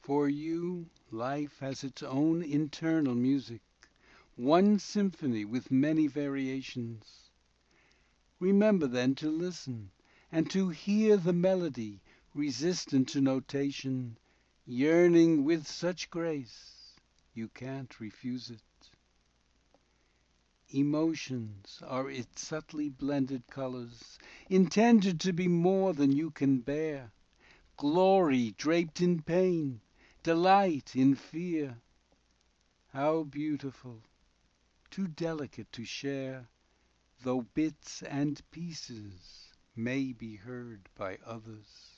For you life has its own internal music, one symphony with many variations. Remember then to listen, and to hear the melody, resistant to notation, yearning with such grace you can't refuse it. Emotions are its subtly blended colors, intended to be more than you can bear, glory draped in pain, delight in fear. How beautiful, too delicate to share, though bits and pieces may be heard by others.